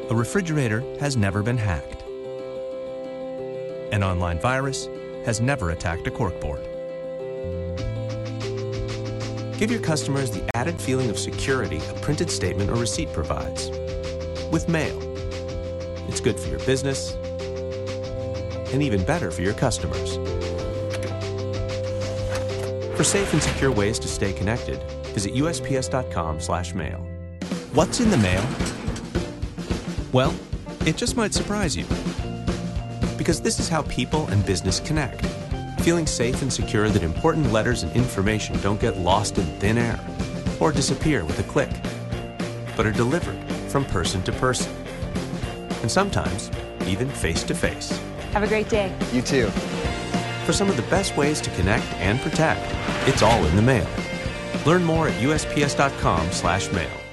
A refrigerator has never been hacked. An online virus has never attacked a corkboard. Give your customers the added feeling of security a printed statement or receipt provides. With mail. It's good for your business and even better for your customers. For safe and secure ways to stay connected, visit USPS.com/mail. What's in the mail? Well, it just might surprise you. Because this is how people and business connect. Feeling safe and secure that important letters and information don't get lost in thin air or disappear with a click, but are delivered from person to person. And sometimes, even face to face. Have a great day. You too. For some of the best ways to connect and protect, it's all in the mail. Learn more at USPS.com/mail.